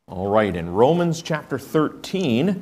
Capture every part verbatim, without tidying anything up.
All right, in Romans chapter thirteen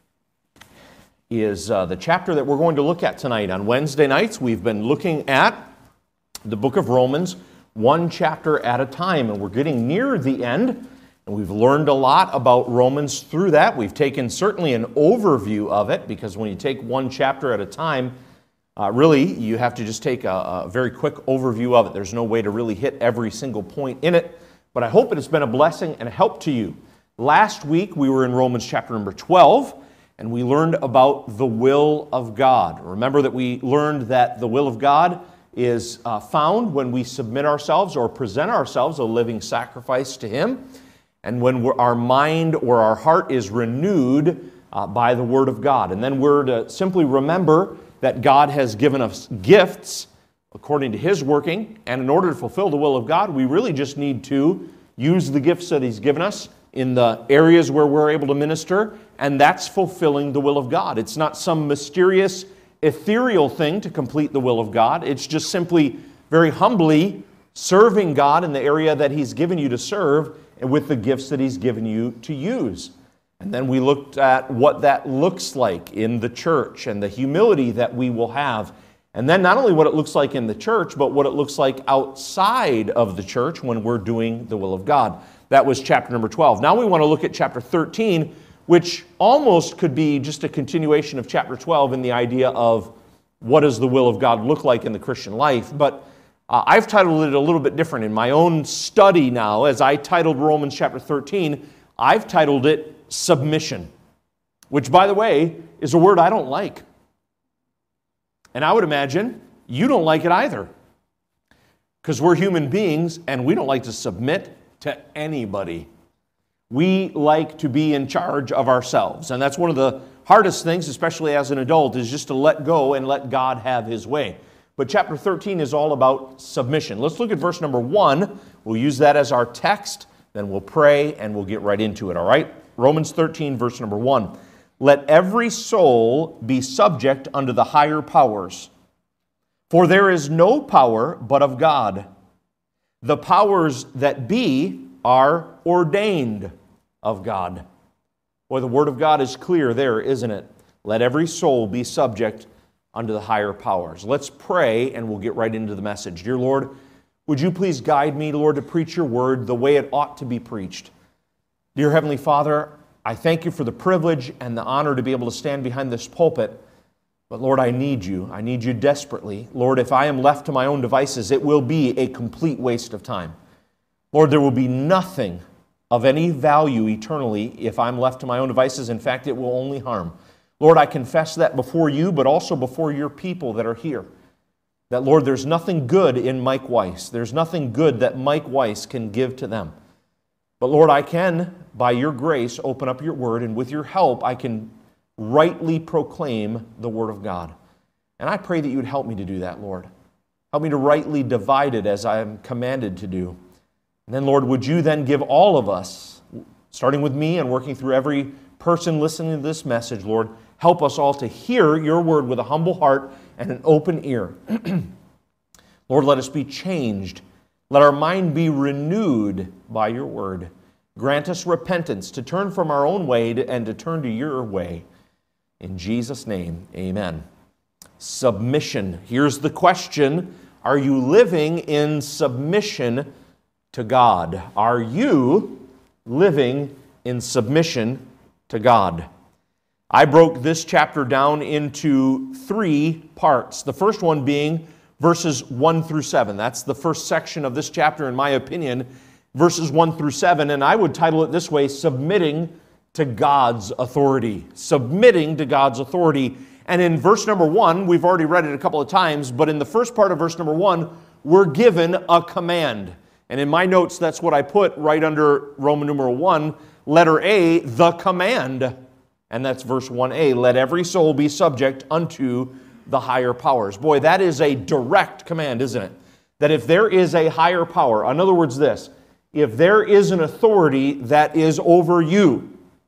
is uh, the chapter that we're going to look at tonight. On Wednesday nights, we've been looking at the book of Romans, one chapter at a time, and we're getting near the end, and we've learned a lot about Romans through that. We've taken certainly an overview of it, because when you take one chapter at a time, uh, really, you have to just take a, a very quick overview of it. There's no way to really hit every single point in it, but I hope it has been a blessing and a help to you. Last week, we were in Romans chapter number twelve, and we learned about the will of God. Remember that we learned that the will of God is uh, found when we submit ourselves or present ourselves a living sacrifice to Him, and when we're, our mind or our heart is renewed uh, by the Word of God. And then we're to simply remember that God has given us gifts according to His working, and in order to fulfill the will of God, we really just need to use the gifts that He's given us in the areas where we're able to minister, and that's fulfilling the will of God. It's not some mysterious, ethereal thing to complete the will of God. It's just simply, very humbly, serving God in the area that He's given you to serve and with the gifts that He's given you to use. And then we looked at what that looks like in the church and the humility that we will have. And then not only what it looks like in the church, but what it looks like outside of the church when we're doing the will of God. That was chapter number twelve. Now we want to look at chapter thirteen, which almost could be just a continuation of chapter twelve in the idea of what does the will of God look like in the Christian life. But uh, I've titled it a little bit different. In my own study now, as I titled Romans chapter thirteen, I've titled it submission, which, by the way, is a word I don't like. And I would imagine you don't like it either, because we're human beings and we don't like to submit to anybody. We like to be in charge of ourselves, and that's one of the hardest things, especially as an adult, is just to let go and let God have His way. But chapter thirteen is all about submission. Let's look at verse number one. We'll use that as our text, then we'll pray and we'll get right into it, all right? Romans thirteen, verse number one. Let every soul be subject unto the higher powers, for there is no power but of God. The powers that be are ordained of God. Boy, the Word of God is clear there, isn't it? Let every soul be subject unto the higher powers. Let's pray and we'll get right into the message. Dear Lord, would you please guide me, Lord, to preach your word the way it ought to be preached. Dear Heavenly Father, I thank you for the privilege and the honor to be able to stand behind this pulpit. But Lord, I need you. I need you desperately. Lord, if I am left to my own devices, it will be a complete waste of time. Lord, there will be nothing of any value eternally if I'm left to my own devices. In fact, it will only harm. Lord, I confess that before you, but also before your people that are here. That, Lord, there's nothing good in Mike Weiss. There's nothing good that Mike Weiss can give to them. But Lord, I can, by your grace, open up your word, and with your help, I can rightly proclaim the Word of God. And I pray that you would help me to do that, Lord. Help me to rightly divide it as I am commanded to do. And then, Lord, would you then give all of us, starting with me and working through every person listening to this message, Lord, help us all to hear your word with a humble heart and an open ear. Lord, let us be changed. Let our mind be renewed by your word. Grant us repentance to turn from our own way to, and to turn to your way. In Jesus' name, amen. Submission. Here's the question. Are you living in submission to God? Are you living in submission to God? I broke this chapter down into three parts. The first one being verses one through seven. That's the first section of this chapter, in my opinion, verses one through seven. And I would title it this way, Submitting to God's Authority. Submitting to God's authority. And in verse number one, we've already read it a couple of times, but in the first part of verse number one, we're given a command. And in my notes, that's what I put right under Roman numeral one, letter A, the command. And that's verse one A, let every soul be subject unto the higher powers. Boy, that is a direct command, isn't it? That if there is a higher power, in other words this, if there is an authority that is over you.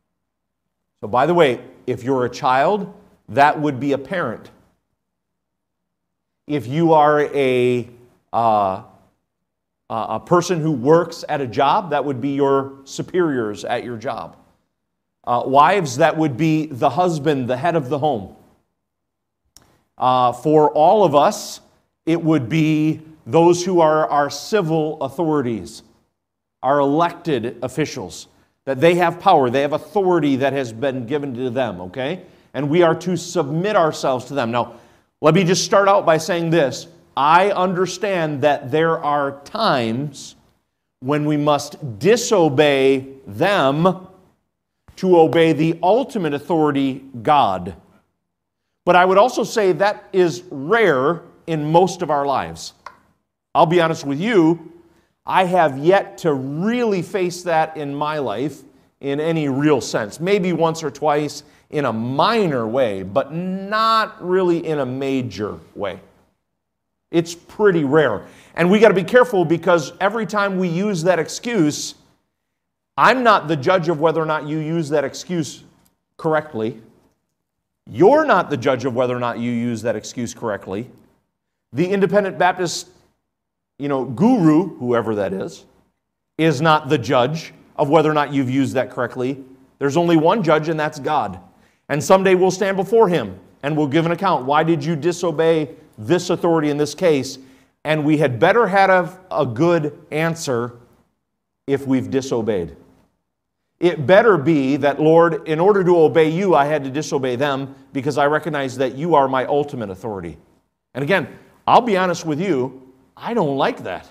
So by the way, if you're a child, that would be a parent. If you are a uh, Uh, a person who works at a job, that would be your superiors at your job. Uh, wives, that would be the husband, the head of the home. Uh, for all of us, it would be those who are our civil authorities, our elected officials, that they have power, they have authority that has been given to them, okay? And we are to submit ourselves to them. Now, let me just start out by saying this. I understand that there are times when we must disobey them to obey the ultimate authority, God. But I would also say that is rare in most of our lives. I'll be honest with you, I have yet to really face that in my life in any real sense. Maybe once or twice in a minor way, but not really in a major way. It's pretty rare. And we got to be careful because every time we use that excuse, I'm not the judge of whether or not you use that excuse correctly. You're not the judge of whether or not you use that excuse correctly. The independent Baptist, you know, guru, whoever that is, is not the judge of whether or not you've used that correctly. There's only one judge, and that's God. And someday we'll stand before Him and we'll give an account. Why did you disobey this authority in this case? And we had better have a good answer if we've disobeyed. It better be that, Lord, in order to obey you, I had to disobey them because I recognize that you are my ultimate authority. And again, I'll be honest with you, I don't like that.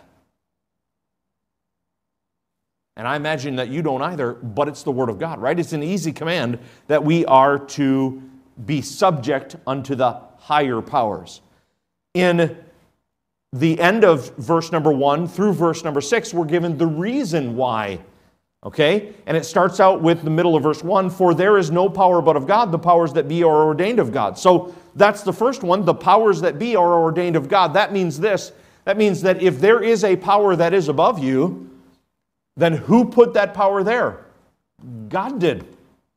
And I imagine that you don't either, but it's the Word of God, right? It's an easy command that we are to be subject unto the higher powers. In the end of verse number one through verse number six, we're given the reason why. Okay? And it starts out with the middle of verse one, for there is no power but of God, the powers that be are ordained of God. So that's the first one, the powers that be are ordained of God. That means this, that means that if there is a power that is above you, then who put that power there? God did.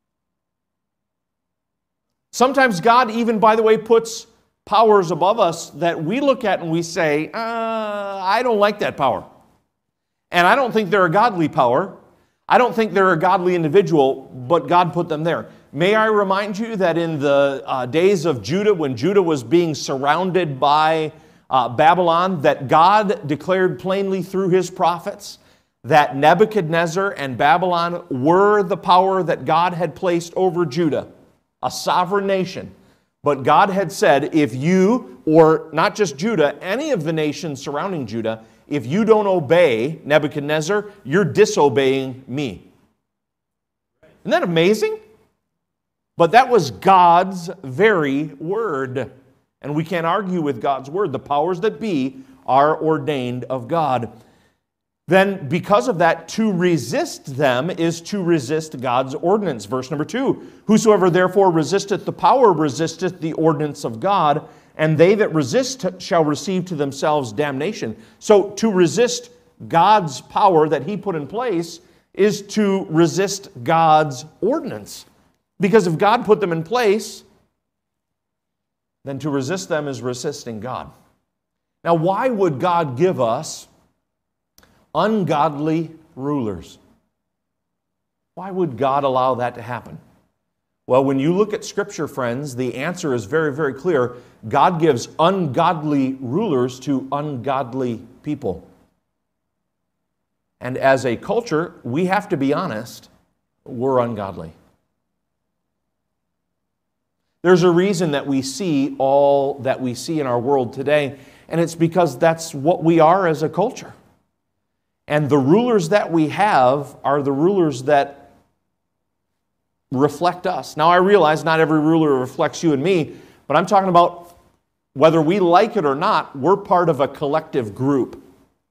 Sometimes God even, by the way, puts powers above us that we look at and we say, uh, I don't like that power. And I don't think they're a godly power. I don't think they're a godly individual, but God put them there. May I remind you that in the uh, days of Judah, when Judah was being surrounded by uh, Babylon, that God declared plainly through His prophets that Nebuchadnezzar and Babylon were the power that God had placed over Judah, a sovereign nation. But God had said, if you, or not just Judah, any of the nations surrounding Judah, if you don't obey Nebuchadnezzar, you're disobeying me. Isn't that amazing? But that was God's very word. And we can't argue with God's word. The powers that be are ordained of God. Then, because of that, to resist them is to resist God's ordinance. Verse number two, whosoever therefore resisteth the power resisteth the ordinance of God, and they that resist shall receive to themselves damnation. So to resist God's power that He put in place is to resist God's ordinance. Because if God put them in place, then to resist them is resisting God. Now, why would God give us ungodly rulers? Why would God allow that to happen? Well, when you look at Scripture, friends, the answer is very, very clear. God gives ungodly rulers to ungodly people. And as a culture, we have to be honest, we're ungodly. There's a reason that we see all that we see in our world today, and it's because that's what we are as a culture. And the rulers that we have are the rulers that reflect us. Now, I realize not every ruler reflects you and me, but I'm talking about whether we like it or not, we're part of a collective group.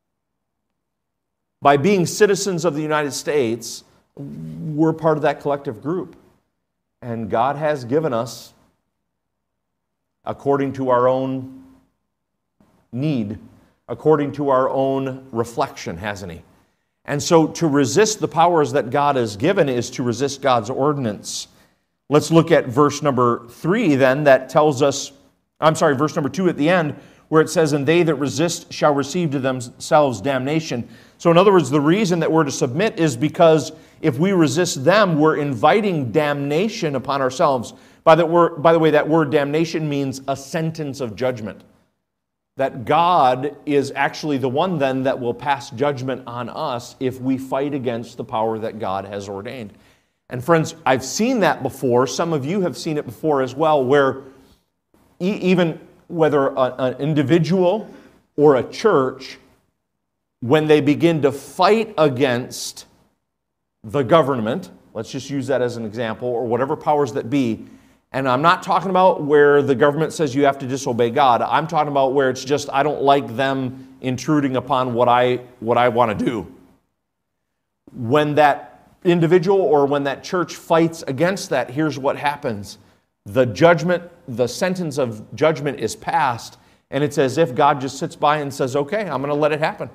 By being citizens of the United States, we're part of that collective group. And God has given us, according to our own need, according to our own reflection, hasn't He? And so to resist the powers that God has given is to resist God's ordinance. Let's look at verse number three then, that tells us, I'm sorry, verse number two at the end, where it says, and they that resist shall receive to themselves damnation. So in other words, the reason that we're to submit is because if we resist them, we're inviting damnation upon ourselves. By the, word, by the way, that word damnation means a sentence of judgment. That God is actually the one then that will pass judgment on us if we fight against the power that God has ordained. And friends, I've seen that before. Some of you have seen it before as well, where e- even whether a, an individual or a church, when they begin to fight against the government, let's just use that as an example, or whatever powers that be, and I'm not talking about where the government says you have to disobey God. I'm talking about where it's just, I don't like them intruding upon what I, what I want to do. When that individual or when that church fights against that, here's what happens. The judgment, the sentence of judgment is passed, and it's as if God just sits by and says, okay, I'm going to let it happen.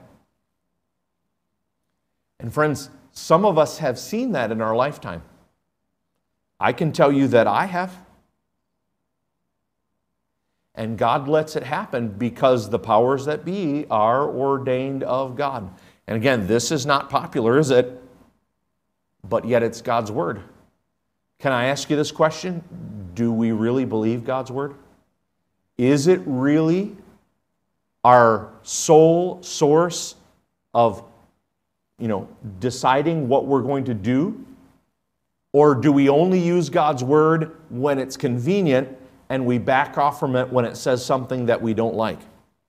And friends, some of us have seen that in our lifetime. I can tell you that I have. And God lets it happen because the powers that be are ordained of God. And again, this is not popular, is it? But yet it's God's word. Can I ask you this question? Do we really believe God's word? Is it really our sole source of, you know, deciding what we're going to do? Or do we only use God's word when it's convenient and we back off from it when it says something that we don't like?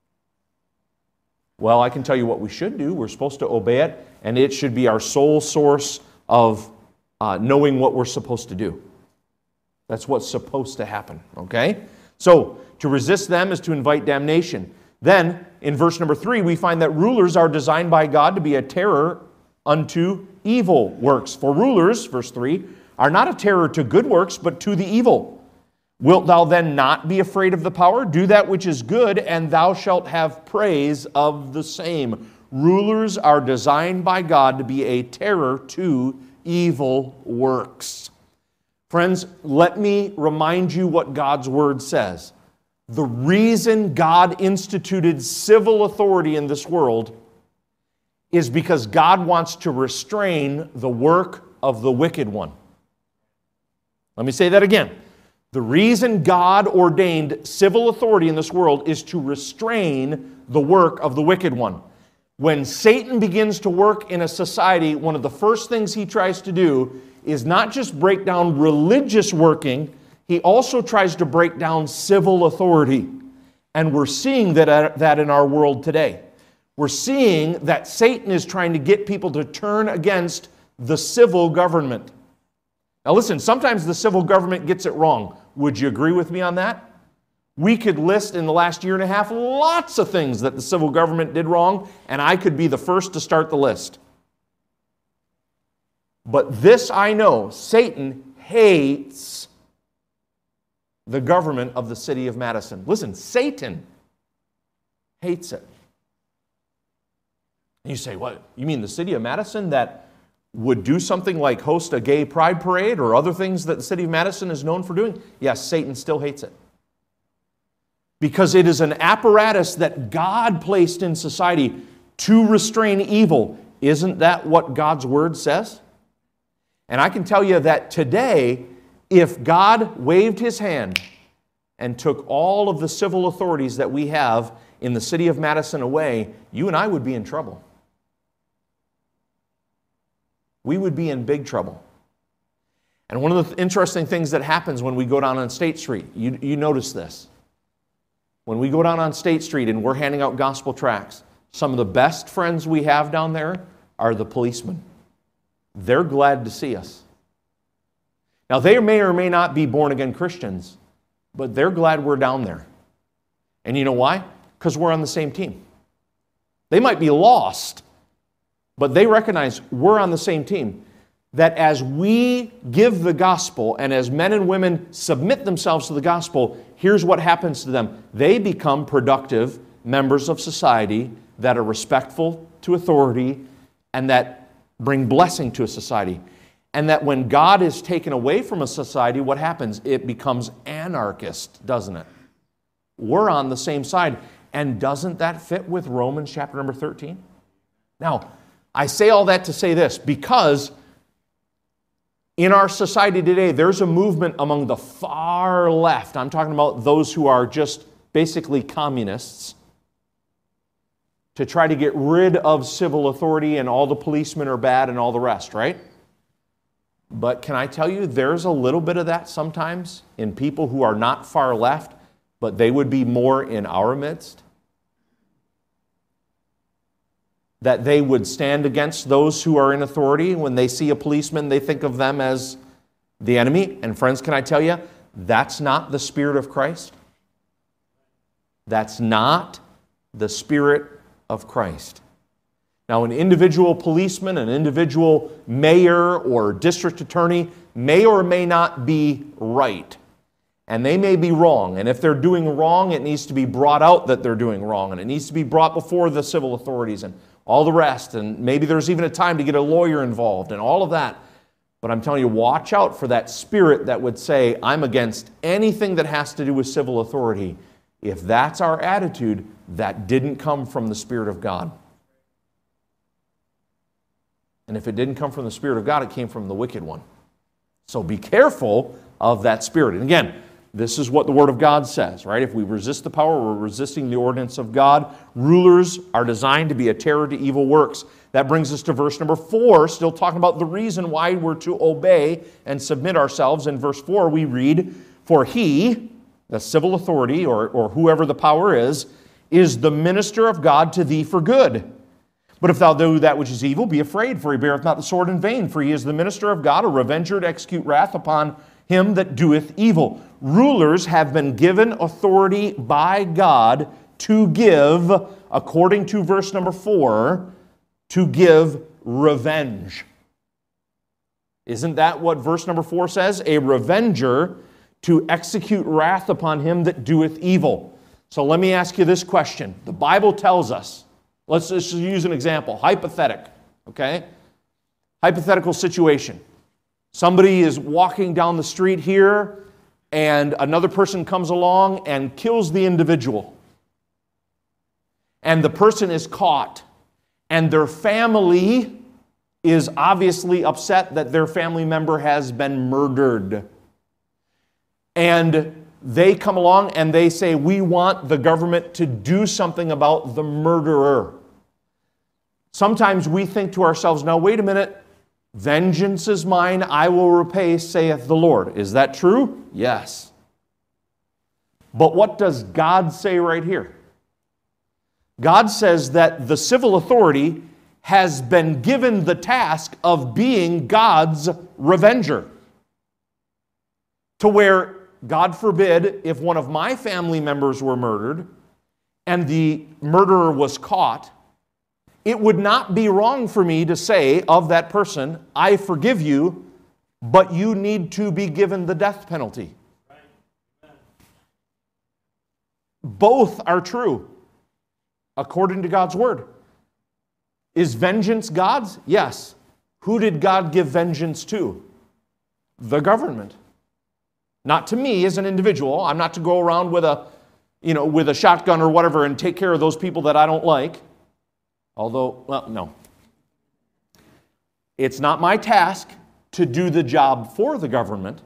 Well, I can tell you what we should do. We're supposed to obey it, and it should be our sole source of uh, knowing what we're supposed to do. That's what's supposed to happen, okay? So, to resist them is to invite damnation. Then, in verse number three, we find that rulers are designed by God to be a terror unto evil works. For rulers, verse three, are not a terror to good works, but to the evil. Wilt thou then not be afraid of the power? Do that which is good, and thou shalt have praise of the same. Rulers are designed by God to be a terror to evil works. Friends, let me remind you what God's word says. The reason God instituted civil authority in this world is because God wants to restrain the work of the wicked one. Let me say that again. The reason God ordained civil authority in this world is to restrain the work of the wicked one. When Satan begins to work in a society, one of the first things he tries to do is not just break down religious working, he also tries to break down civil authority. And we're seeing that, that in our world today. We're seeing that Satan is trying to get people to turn against the civil government. Now listen, sometimes the civil government gets it wrong. Would you agree with me on that? We could list in the last year and a half lots of things that the civil government did wrong, and I could be the first to start the list. But this I know, Satan hates the government of the city of Madison. Listen, Satan hates it. And you say, what? You mean the city of Madison that would do something like host a gay pride parade or other things that the city of Madison is known for doing? Yes, Satan still hates it. Because it is an apparatus that God placed in society to restrain evil. Isn't that what God's word says? And I can tell you that today, if God waved his hand and took all of the civil authorities that we have in the city of Madison away, you and I would be in trouble. We would be in big trouble. And one of the interesting things that happens when we go down on State Street, you, you notice this. When we go down on State Street and we're handing out gospel tracts, some of the best friends we have down there are the policemen. They're glad to see us. Now, they may or may not be born-again Christians, but they're glad we're down there. And you know why? Because we're on the same team. They might be lost, but they recognize we're on the same team. That as we give the gospel and as men and women submit themselves to the gospel, here's what happens to them. They become productive members of society that are respectful to authority and that bring blessing to a society. And that when God is taken away from a society, what happens? It becomes anarchist, doesn't it? We're on the same side. And doesn't that fit with Romans chapter number thirteen? Now, I say all that to say this, because in our society today, there's a movement among the far left. I'm talking about those who are just basically communists, to try to get rid of civil authority and all the policemen are bad and all the rest, right? But can I tell you, there's a little bit of that sometimes in people who are not far left, but they would be more in our midst. That they would stand against those who are in authority. When they see a policeman, they think of them as the enemy. And friends, can I tell you, that's not the Spirit of Christ. That's not the Spirit of Christ. Now, an individual policeman, an individual mayor or district attorney may or may not be right. And they may be wrong. And if they're doing wrong, it needs to be brought out that they're doing wrong. And it needs to be brought before the civil authorities and all the rest. And maybe there's even a time to get a lawyer involved and all of that. But I'm telling you, watch out for that spirit that would say, I'm against anything that has to do with civil authority. If that's our attitude, that didn't come from the Spirit of God. And if it didn't come from the Spirit of God, it came from the wicked one. So be careful of that spirit. And again, this is what the Word of God says, right? If we resist the power, we're resisting the ordinance of God. Rulers are designed to be a terror to evil works. That brings us to verse number four, still talking about the reason why we're to obey and submit ourselves. In verse four, we read, for he, the civil authority, or, or whoever the power is, is the minister of God to thee for good. But if thou do that which is evil, be afraid, for he beareth not the sword in vain, for he is the minister of God, a revenger to execute wrath upon him that doeth evil. Rulers have been given authority by God to give, according to verse number four, to give revenge. Isn't that what verse number four says? A revenger to execute wrath upon him that doeth evil. So let me ask you this question. The Bible tells us, let's just use an example, hypothetical, okay? Hypothetical situation. Somebody is walking down the street here, and another person comes along and kills the individual. And the person is caught, and their family is obviously upset that their family member has been murdered. And they come along and they say, we want the government to do something about the murderer. Sometimes we think to ourselves, now wait a minute, vengeance is mine, I will repay, saith the Lord. Is that true? Yes. But what does God say right here? God says that the civil authority has been given the task of being God's revenger. To where, God forbid, if one of my family members were murdered and the murderer was caught, it would not be wrong for me to say of that person, I forgive you, but you need to be given the death penalty. Right. Both are true, according to God's Word. Is vengeance God's? Yes. Who did God give vengeance to? The government. Not to me as an individual. I'm not to go around with a, you know, with a shotgun or whatever and take care of those people that I don't like. Although, well, no. It's not my task to do the job for the government,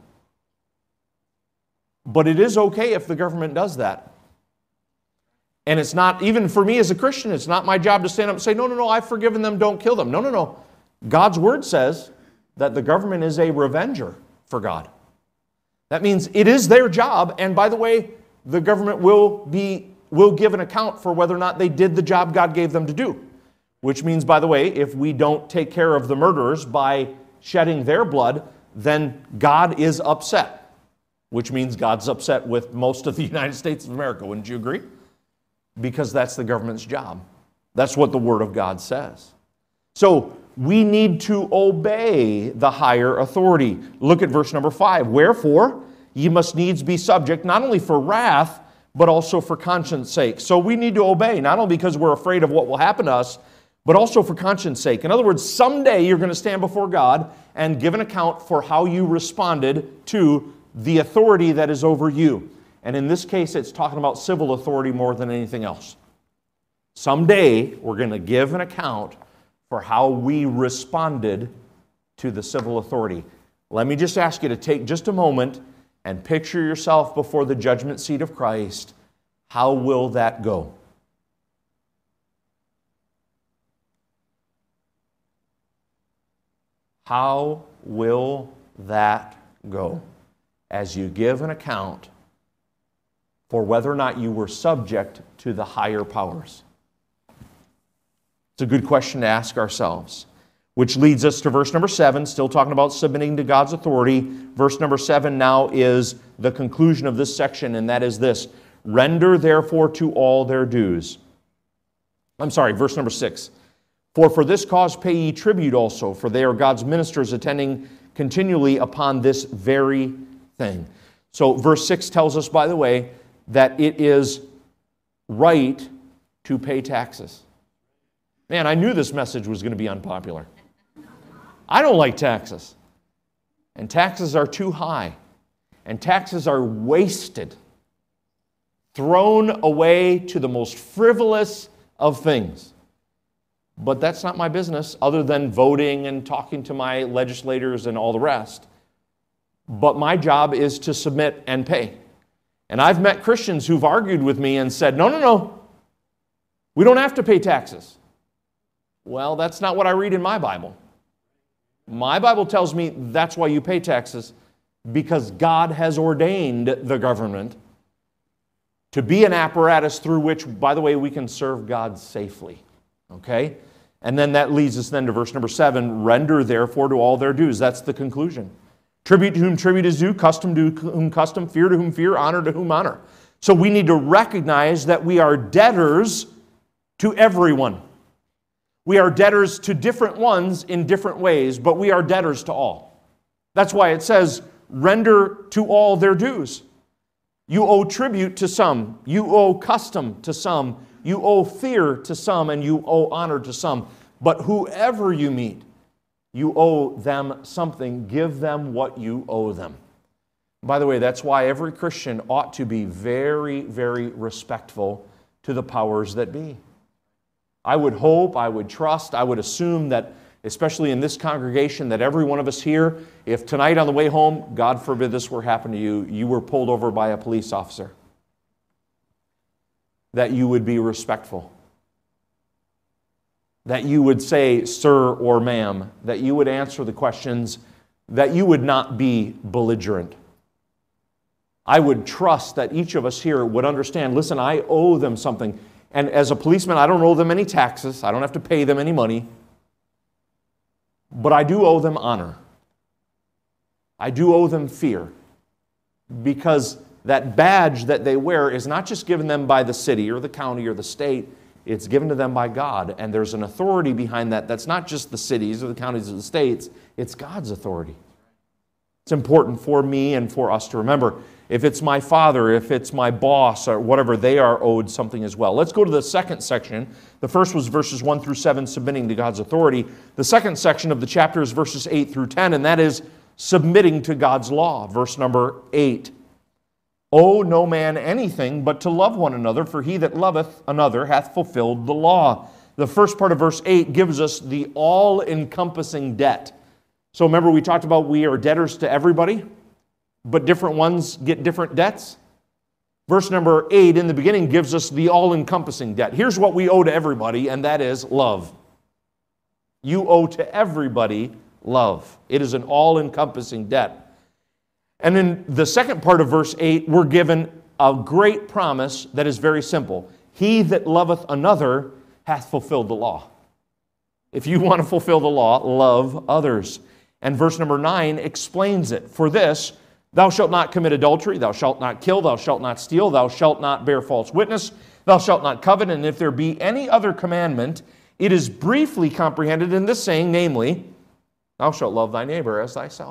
but it is okay if the government does that. And it's not, even for me as a Christian, it's not my job to stand up and say, no, no, no, I've forgiven them, don't kill them. No, no, no. God's Word says that the government is a revenger for God. That means it is their job, and by the way, the government will be will give an account for whether or not they did the job God gave them to do. Which means, by the way, if we don't take care of the murderers by shedding their blood, then God is upset. Which means God's upset with most of the United States of America, wouldn't you agree? Because that's the government's job. That's what the Word of God says. So, we need to obey the higher authority. Look at verse number five. Wherefore, ye must needs be subject, not only for wrath, but also for conscience sake. So we need to obey, not only because we're afraid of what will happen to us, but also for conscience sake. In other words, someday you're going to stand before God and give an account for how you responded to the authority that is over you. And in this case, it's talking about civil authority more than anything else. Someday, we're going to give an account for how we responded to the civil authority. Let me just ask you to take just a moment and picture yourself before the judgment seat of Christ. How will that go? How will that go as you give an account for whether or not you were subject to the higher powers? It's a good question to ask ourselves, which leads us to verse number seven, still talking about submitting to God's authority. Verse number seven now is the conclusion of this section, and that is this: render therefore to all their dues. I'm sorry, verse number six. For for this cause pay ye tribute also, for they are God's ministers attending continually upon this very thing. So verse six tells us, by the way, that it is right to pay taxes. Man, I knew this message was going to be unpopular. I don't like taxes. And taxes are too high. And taxes are wasted, thrown away to the most frivolous of things. But that's not my business, other than voting and talking to my legislators and all the rest. But my job is to submit and pay. And I've met Christians who've argued with me and said, no, no, no, we don't have to pay taxes. Well, that's not what I read in my Bible. My Bible tells me that's why you pay taxes, because God has ordained the government to be an apparatus through which, by the way, we can serve God safely. Okay? And then that leads us then to verse number seven, render therefore to all their dues. That's the conclusion. Tribute to whom tribute is due, custom to whom custom, fear to whom fear, honor to whom honor. So we need to recognize that we are debtors to everyone. We are debtors to different ones in different ways, but we are debtors to all. That's why it says, render to all their dues. You owe tribute to some. You owe custom to some. You owe fear to some, and you owe honor to some. But whoever you meet, you owe them something. Give them what you owe them. By the way, that's why every Christian ought to be very, very respectful to the powers that be. I would hope, I would trust, I would assume that, especially in this congregation, that every one of us here, if tonight on the way home, God forbid this were happen to you, you were pulled over by a police officer, that you would be respectful, that you would say, sir or ma'am, that you would answer the questions, that you would not be belligerent. I would trust that each of us here would understand, listen, I owe them something. And as a policeman, I don't owe them any taxes. I don't have to pay them any money. But I do owe them honor. I do owe them fear. Because that badge that they wear is not just given them by the city or the county or the state. It's given to them by God. And there's an authority behind that. That's not just the cities or the counties or the states. It's God's authority. It's important for me and for us to remember. If it's my father, if it's my boss, or whatever, they are owed something as well. Let's go to the second section. The first was verses one through seven, submitting to God's authority. The second section of the chapter is verses eight through ten, and that is submitting to God's law. Verse number eight. Owe no man anything but to love one another, for he that loveth another hath fulfilled the law. The first part of verse eight gives us the all-encompassing debt. So remember, we talked about we are debtors to everybody, but different ones get different debts. Verse number eight in the beginning gives us the all-encompassing debt. Here's what we owe to everybody, and that is love. You owe to everybody love. It is an all-encompassing debt. And in the second part of verse eight, we're given a great promise that is very simple. He that loveth another hath fulfilled the law. If you want to fulfill the law, love others. And verse number nine explains it. For this, thou shalt not commit adultery, thou shalt not kill, thou shalt not steal, thou shalt not bear false witness, thou shalt not covet, and if there be any other commandment, it is briefly comprehended in this saying, namely, thou shalt love thy neighbor as thyself.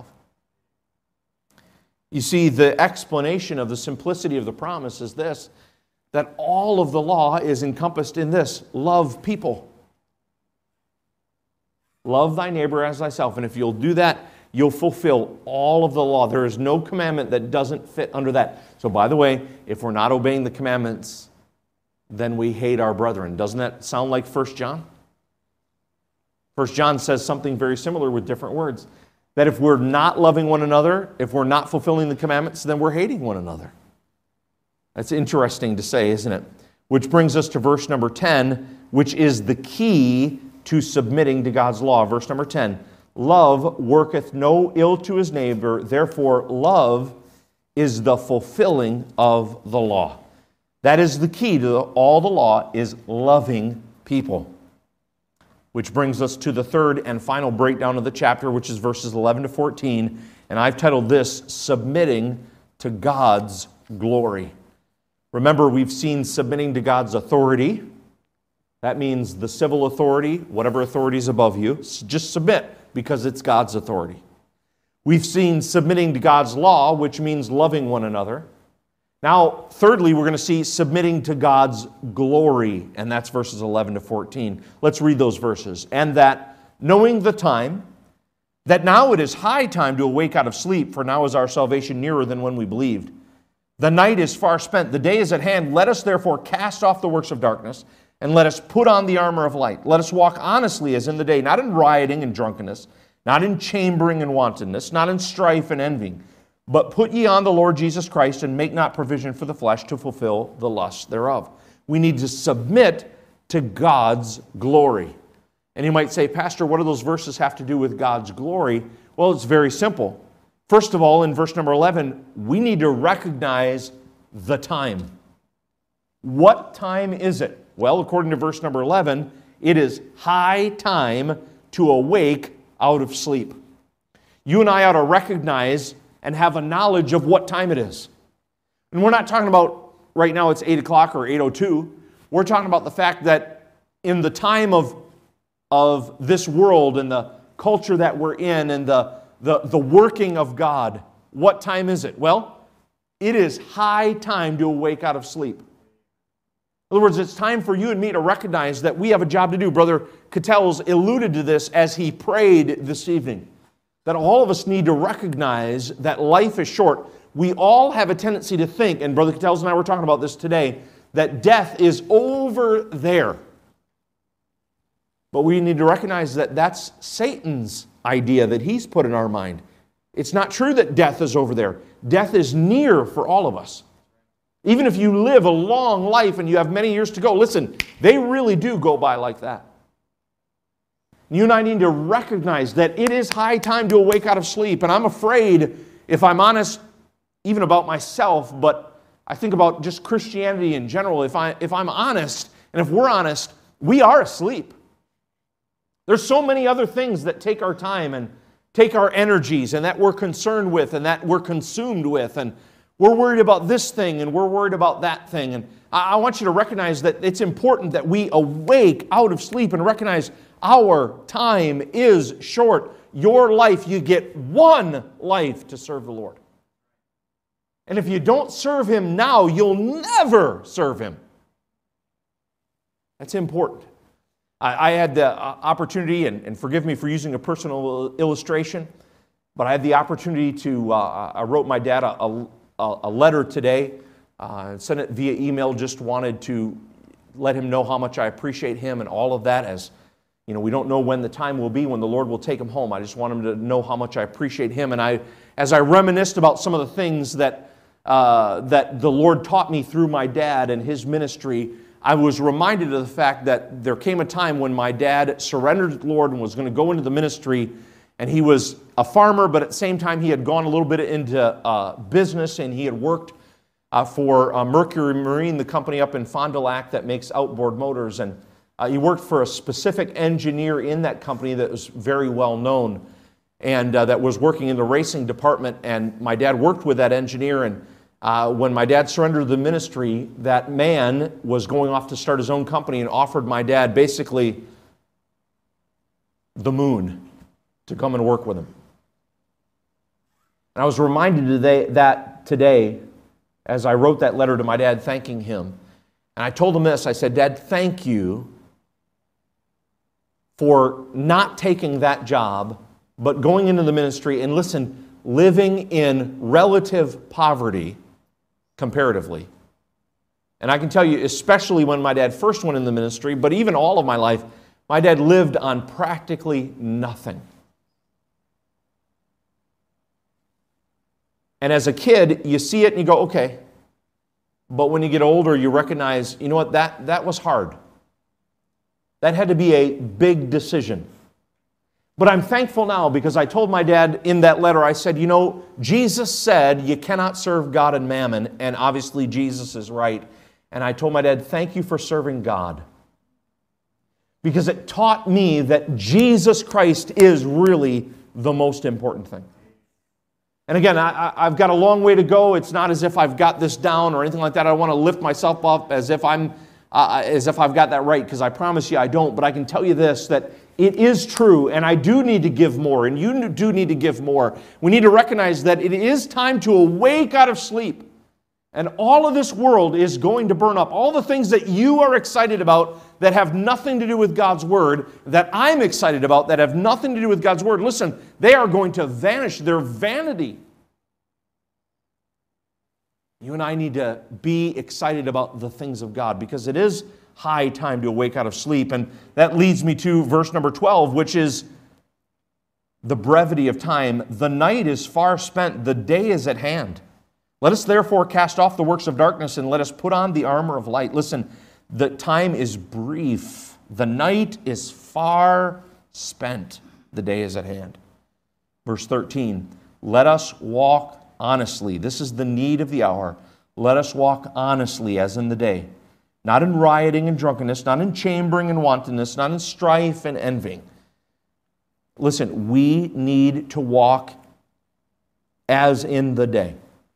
You see, the explanation of the simplicity of the promise is this, that all of the law is encompassed in this: love people. Love thy neighbor as thyself. And if you'll do that, you'll fulfill all of the law. There is no commandment that doesn't fit under that. So by the way, if we're not obeying the commandments, then we hate our brethren. Doesn't that sound like First John? First John says something very similar with different words. That if we're not loving one another, if we're not fulfilling the commandments, then we're hating one another. That's interesting to say, isn't it? Which brings us to verse number ten, which is the key to submitting to God's law. Verse number ten, love worketh no ill to his neighbor, therefore love is the fulfilling of the law. That is the key to all the law, is loving people. Which brings us to the third and final breakdown of the chapter, which is verses eleven to fourteen. And I've titled this, Submitting to God's Glory. Remember, we've seen submitting to God's authority. That means the civil authority, whatever authority is above you, just submit because it's God's authority. We've seen submitting to God's law, which means loving one another. Now, thirdly, we're going to see submitting to God's glory, and that's verses eleven to fourteen. Let's read those verses. And that, knowing the time, that now it is high time to awake out of sleep, for now is our salvation nearer than when we believed. The night is far spent, the day is at hand. Let us therefore cast off the works of darkness, and let us put on the armor of light. Let us walk honestly as in the day, not in rioting and drunkenness, not in chambering and wantonness, not in strife and envying. But put ye on the Lord Jesus Christ, and make not provision for the flesh to fulfill the lusts thereof. We need to submit to God's glory. And you might say, Pastor, what do those verses have to do with God's glory? Well, it's very simple. First of all, in verse number eleven, we need to recognize the time. What time is it? Well, according to verse number eleven, it is high time to awake out of sleep. You and I ought to recognize and have a knowledge of what time it is. And we're not talking about right now it's eight o'clock or eight oh two. We're talking about the fact that in the time of, of this world and the culture that we're in and the, the, the working of God, what time is it? Well, it is high time to awake out of sleep. In other words, it's time for you and me to recognize that we have a job to do. Brother Cattell's alluded to this as he prayed this evening. That all of us need to recognize that life is short. We all have a tendency to think, and Brother Cattell's and I were talking about this today, that death is over there. But we need to recognize that that's Satan's idea that he's put in our mind. It's not true that death is over there. Death is near for all of us. Even if you live a long life and you have many years to go, listen, they really do go by like that. You and I need to recognize that it is high time to awake out of sleep. And I'm afraid, if I'm honest, even about myself, but I think about just Christianity in general, if, I, if I'm honest, and if we're honest, we are asleep. There's so many other things that take our time and take our energies and that we're concerned with and that we're consumed with. And we're worried about this thing and we're worried about that thing. And I, I want you to recognize that it's important that we awake out of sleep and recognize our time is short. Your life, you get one life to serve the Lord. And if you don't serve Him now, you'll never serve Him. That's important. I, I had the opportunity, and, and forgive me for using a personal illustration, but I had the opportunity to, uh, I wrote my dad a, a, a letter today, uh, sent it via email, just wanted to let him know how much I appreciate him and all of that. As you know, we don't know when the time will be when the Lord will take him home. I just want him to know how much I appreciate him. And I, as I reminisced about some of the things that uh, that the Lord taught me through my dad and his ministry, I was reminded of the fact that there came a time when my dad surrendered to the Lord and was going to go into the ministry. And he was a farmer, but at the same time he had gone a little bit into uh, business, and he had worked uh, for uh, Mercury Marine, the company up in Fond du Lac that makes outboard motors. And Uh, he worked for a specific engineer in that company that was very well known, and uh, that was working in the racing department. And my dad worked with that engineer, and uh, when my dad surrendered the ministry, that man was going off to start his own company and offered my dad basically the moon to come and work with him. And I was reminded today, that today as I wrote that letter to my dad thanking him. And I told him this, I said, Dad, thank you for not taking that job, but going into the ministry and, listen, living in relative poverty, comparatively, And I can tell you, especially when my dad first went in the ministry, but even all of my life, my dad lived on practically nothing. And as a kid, you see it and you go, okay. But when you get older, you recognize, you know what, that, that was hard. That had to be a big decision. But I'm thankful now because I told my dad in that letter, I said, you know, Jesus said you cannot serve God and mammon, and obviously Jesus is right. And I told my dad, thank you for serving God. Because it taught me that Jesus Christ is really the most important thing. And again, I, I've got a long way to go. It's not as if I've got this down or anything like that. I don't want to lift myself up as if I'm, uh, as if I've got that right, because I promise you I don't. But I can tell you this, that it is true, and I do need to give more, and you do need to give more. We need to recognize that it is time to awake out of sleep. And all of this world is going to burn up. All the things that you are excited about that have nothing to do with God's Word, that I'm excited about that have nothing to do with God's Word, listen, they are going to vanish. They're vanity. You and I need to be excited about the things of God because it is high time to awake out of sleep. And that leads me to verse number twelve, which is the brevity of time. The night is far spent, the day is at hand. Let us therefore cast off the works of darkness and let us put on the armor of light. Listen, the time is brief. The night is far spent. The day is at hand. Verse thirteen, let us walk honestly. This is the need of the hour. Let us walk honestly as in the day. Not in rioting and drunkenness, not in chambering and wantonness, not in strife and envying. Listen, we need to walk as in the day.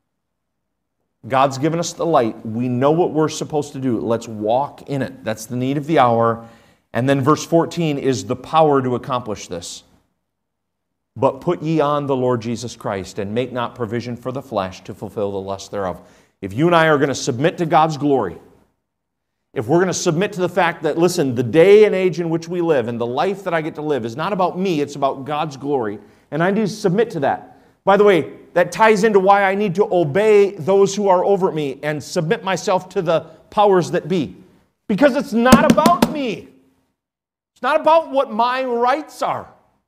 God's given us the light. We know what we're supposed to do. Let's walk in it. That's the need of the hour. And then verse fourteen is the power to accomplish this. But put ye on the Lord Jesus Christ, and make not provision for the flesh to fulfill the lust thereof. If you and I are going to submit to God's glory, if we're going to submit to the fact that, listen, the day and age in which we live and the life that I get to live is not about me, it's about God's glory. And I need to submit to that. By the way, that ties into why I need to obey those who are over me and submit myself to the powers that be. Because it's not about me. It's not about what my rights are.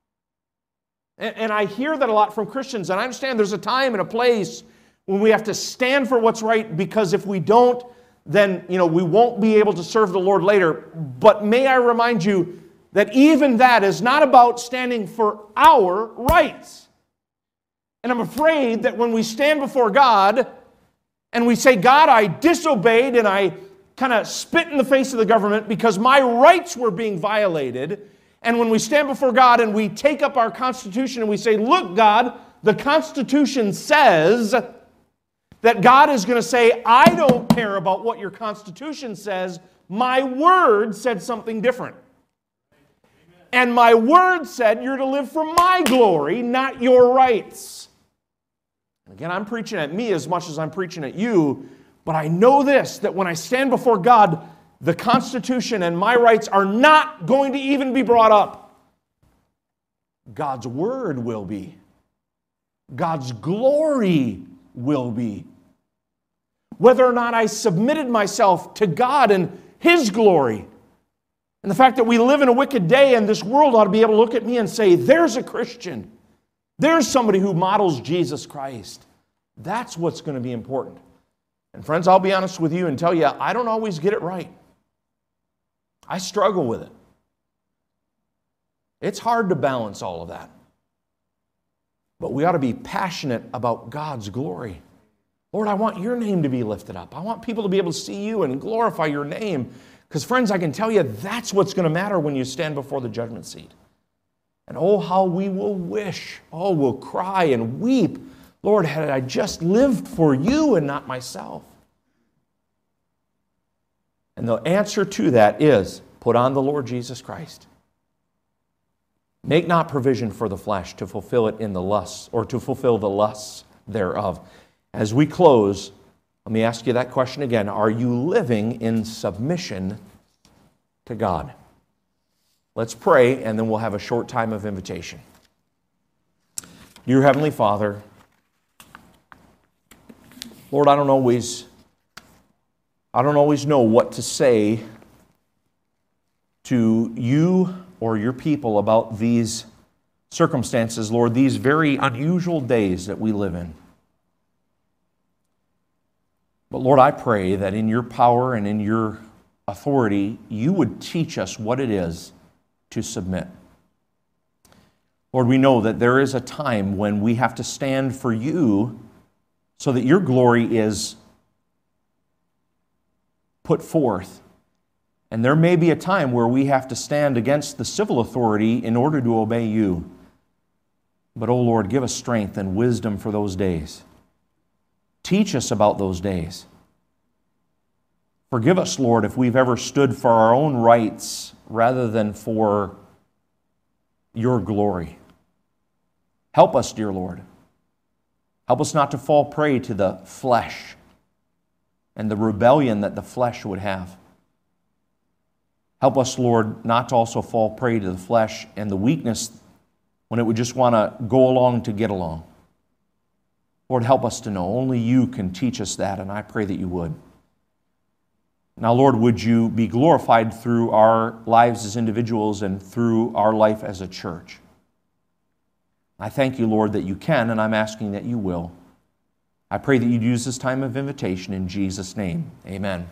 And, and I hear that a lot from Christians, and I understand there's a time and a place when we have to stand for what's right, because if we don't, then you know we won't be able to serve the Lord later. But may I remind you that even that is not about standing for our rights. And I'm afraid that when we stand before God and we say, God, I disobeyed and I kind of spit in the face of the government because my rights were being violated. And when we stand before God and we take up our Constitution and we say, look, God, the Constitution says that God is going to say, I don't care about what your Constitution says. My word said something different. And my word said you're to live for my glory, not your rights. Again, I'm preaching at me as much as I'm preaching at you, but I know this, that when I stand before God, the Constitution and my rights are not going to even be brought up. God's word will be. God's glory will be. Whether or not I submitted myself to God and His glory, and the fact that we live in a wicked day and this world ought to be able to look at me and say, there's a Christian. There's somebody who models Jesus Christ. That's what's going to be important. And friends, I'll be honest with you and tell you, I don't always get it right. I struggle with it. It's hard to balance all of that. But we ought to be passionate about God's glory. Lord, I want your name to be lifted up. I want people to be able to see you and glorify your name. Because friends, I can tell you, that's what's going to matter when you stand before the judgment seat. And oh, how we will wish, oh, we'll cry and weep. Lord, had I just lived for you and not myself. And the answer to that is, put on the Lord Jesus Christ. Make not provision for the flesh to fulfill it in the lusts, or to fulfill the lusts thereof. As we close, let me ask you that question again. Are you living in submission to God? Let's pray, and then we'll have a short time of invitation. Dear Heavenly Father, Lord, I don't always I don't always know what to say to you or your people about these circumstances, Lord, these very unusual days that we live in. But Lord, I pray that in your power and in your authority, you would teach us what it is to submit. Lord, we know that there is a time when we have to stand for you so that your glory is put forth. And there may be a time where we have to stand against the civil authority in order to obey you. But, oh Lord, give us strength and wisdom for those days. Teach us about those days. Forgive us, Lord, if we've ever stood for our own rights rather than for your glory. Help us, dear Lord. Help us not to fall prey to the flesh and the rebellion that the flesh would have. Help us, Lord, not to also fall prey to the flesh and the weakness when it would just want to go along to get along. Lord, help us to know. Only you can teach us that, and I pray that you would. Now, Lord, would you be glorified through our lives as individuals and through our life as a church? I thank you, Lord, that you can, and I'm asking that you will. I pray that you'd use this time of invitation in Jesus' name. Amen.